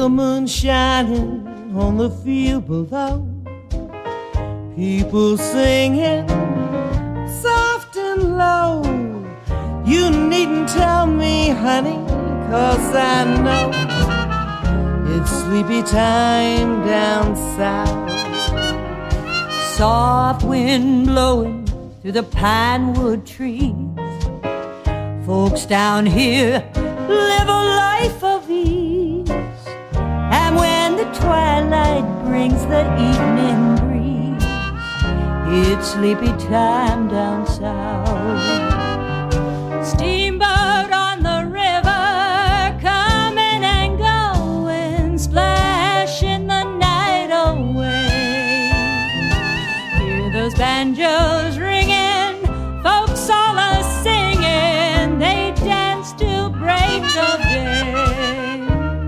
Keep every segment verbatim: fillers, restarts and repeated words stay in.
Pale moon shining on the field below. People singing soft and low. You needn't tell me, honey, 'cause I know it's sleepy time down south. Soft wind blowing through the pine wood trees. Folks down here live a life of ease. And when the twilight brings the evening breeze, it's sleepy time down south. Steamboat on the river, coming and going, splashing the night away. Hear those banjos ringing, folks all a singing, they dance till break of day.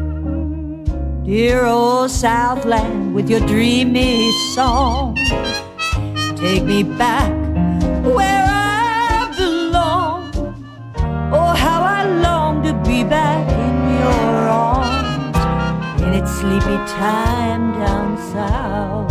Dear old Southland with your dreamy song, take me back where I belong. Oh, how I long to be back in your arms, and it's sleepy time down south.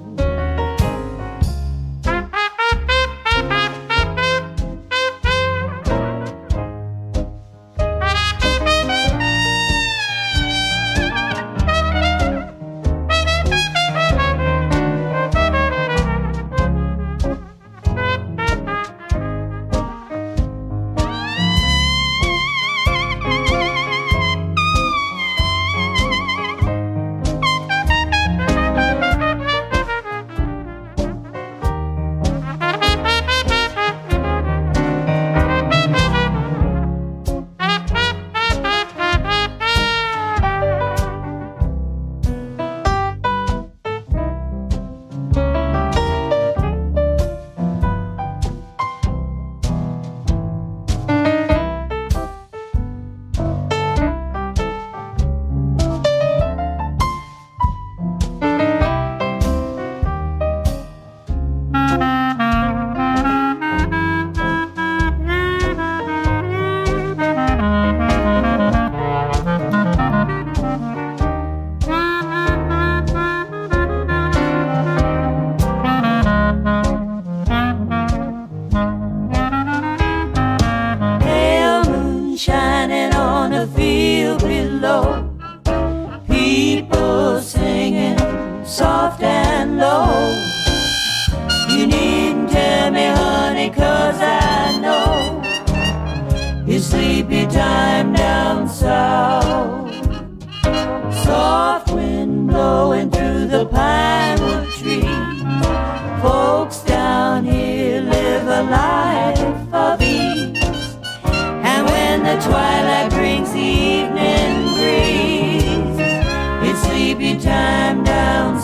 People singing soft and low. You needn't tell me, honey, 'cause I know it's sleepy time down south. Soft wind blowing through the pinewood trees. Folks down here live a life of ease. And when the twilight brings the evening breeze, it's sleepy time down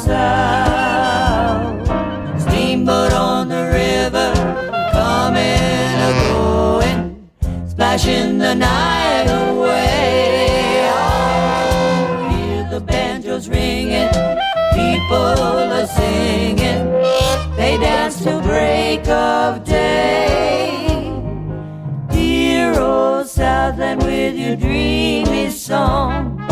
south. Steamboat on the river, coming a going, splashing the night away. Oh, hear the banjos ringing, people are singing, they dance till break of day. Dear old Southland with your dreamy song,